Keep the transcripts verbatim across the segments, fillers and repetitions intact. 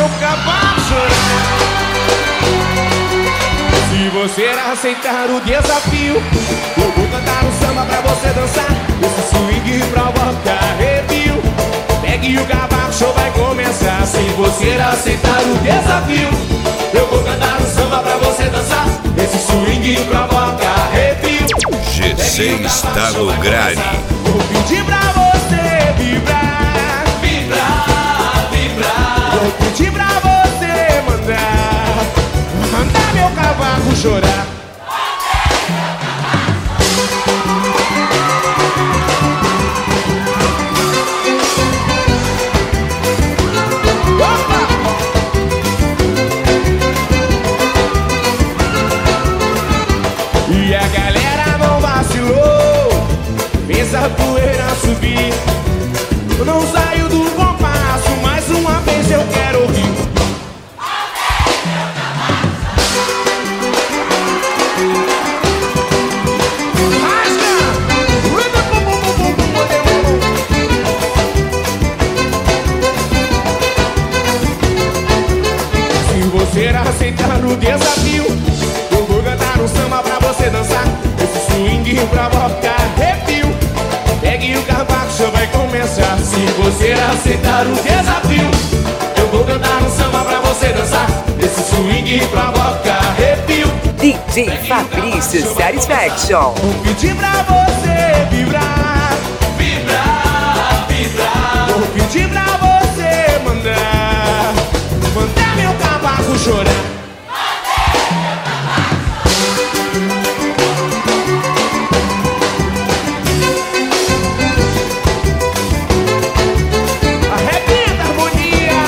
meu cavalo chorar. Se você aceitar o desafio, eu vou cantar um samba pra você dançar. Esse swing provoca arrepio. Pegue o cavaco, show vai começar. Se você aceitar o desafio, eu vou cantar um samba pra você dançar. Esse swing provoca arrepio. G C está no grade. Vou pedir pra você vibrar, Vibrar, vibrar. vou pedir pra você mandar, mandar meu cavaco chorar. Opa! E a galera não vacilou, fez a poeira subir. Eu não saio do compasso, mais uma vez eu quero ouvir. Se você aceitar o desafio, eu vou cantar um samba pra você dançar. Esse swing provoca arrepio. Pegue o cavaco, show vai começar. Se você aceitar o desafio, eu vou cantar um samba pra você dançar. Esse swing provoca arrepio. D J Fabrício Satisfaction. Vou pedir pra você vibrar, Vibrar, vibrar. vou pedir pra você mandar, mandar meu cavaco chorar. Arrebenta a harmonia.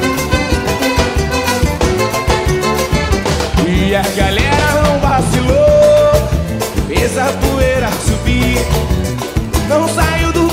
E a galera não vacilou, fez a poeira subir. Não saiu do